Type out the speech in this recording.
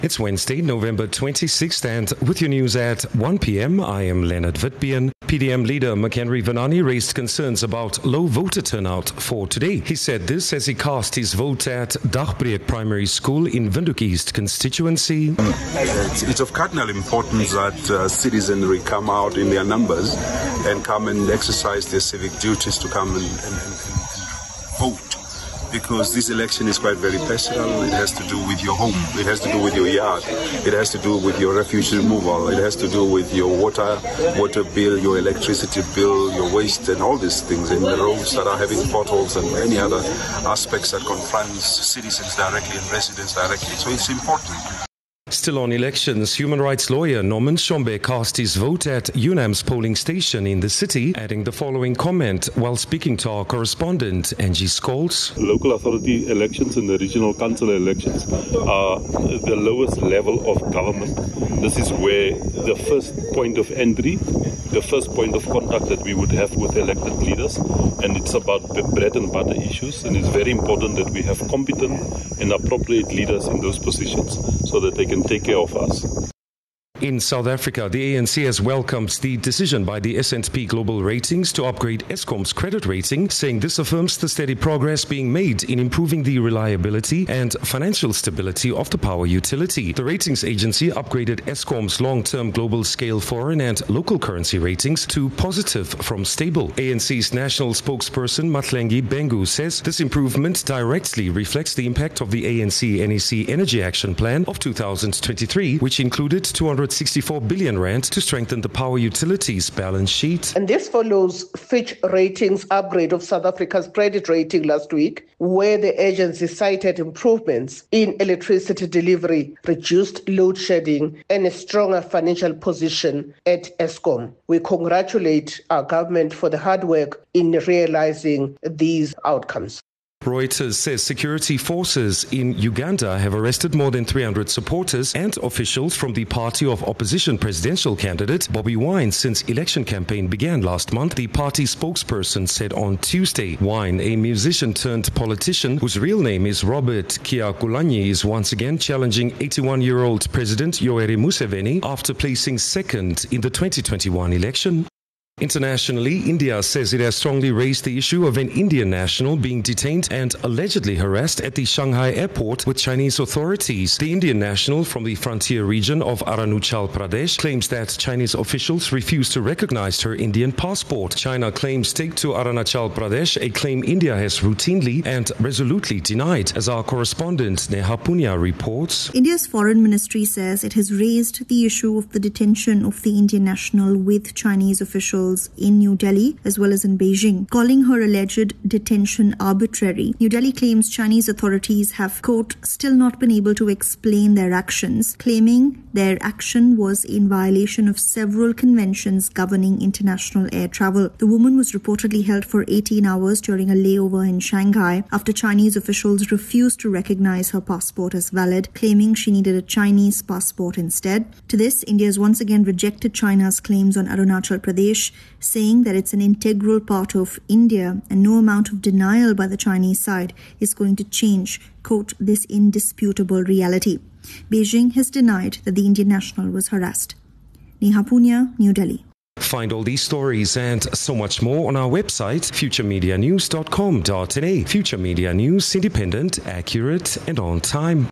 It's Wednesday, November 26th, and with your news at 1 p.m., I am Leonard Witbeen. PDM leader McHenry Vanani raised concerns about low voter turnout for today. He said this as he cast his vote at Dagbreek Primary School in Windhoek East constituency. It's of cardinal importance that citizenry come out in their numbers and come and exercise their civic duties to come and vote. Because this election is quite very personal. It has to do with your home. It has to do with your yard. It has to do with your refuse removal. It has to do with your water bill, your electricity bill, your waste, and all these things. And the roads that are having potholes and any other aspects that confronts citizens directly and residents directly. So it's important. Still on elections, human rights lawyer Norman Shombe cast his vote at UNAM's polling station in the city, adding the following comment while speaking to our correspondent, Angie Scholes. Local authority elections and the regional council elections are the lowest level of government. This is where the first point of entry, the first point of contact that we would have with elected leaders, and it's about the bread and butter issues, and it's very important that we have competent and appropriate leaders in those positions so that they can take care of us. In South Africa, the ANC has welcomed the decision by the S&P Global Ratings to upgrade Eskom's credit rating, saying this affirms the steady progress being made in improving the reliability and financial stability of the power utility. The ratings agency upgraded Eskom's long-term global scale foreign and local currency ratings to positive from stable. ANC's national spokesperson Mahlengi Bengu says this improvement directly reflects the impact of the ANC-NEC Energy Action Plan of 2023, which included 264 billion rand to strengthen the power utilities balance sheet. And this follows Fitch Ratings' upgrade of South Africa's credit rating last week, where the agency cited improvements in electricity delivery, reduced load shedding, and a stronger financial position at Eskom. We congratulate our government for the hard work in realizing these outcomes. Reuters says security forces in Uganda have arrested more than 300 supporters and officials from the party of opposition presidential candidate Bobi Wine since election campaign began last month, the party spokesperson said on Tuesday. Wine, a musician turned politician whose real name is Robert Kyagulanyi, is once again challenging 81-year-old President Yoweri Museveni after placing second in the 2021 election. Internationally, India says it has strongly raised the issue of an Indian national being detained and allegedly harassed at the Shanghai airport with Chinese authorities. The Indian national from the frontier region of Arunachal Pradesh claims that Chinese officials refuse to recognize her Indian passport. China claims take to Arunachal Pradesh, a claim India has routinely and resolutely denied. As our correspondent Neha Punya reports, India's foreign ministry says it has raised the issue of the detention of the Indian national with Chinese officials in New Delhi as well as in Beijing, calling her alleged detention arbitrary. New Delhi claims Chinese authorities have, quote, still not been able to explain their actions, claiming their action was in violation of several conventions governing international air travel. The woman was reportedly held for 18 hours during a layover in Shanghai after Chinese officials refused to recognize her passport as valid, claiming she needed a Chinese passport instead. To this, India has once again rejected China's claims on Arunachal Pradesh, saying that it's an integral part of India and no amount of denial by the Chinese side is going to change, quote, this indisputable reality. Beijing has denied that the Indian national was harassed. Neha Punya, New Delhi. Find all these stories and so much more on our website, futuremedianews.com.za. Future Media News, independent, accurate and on time.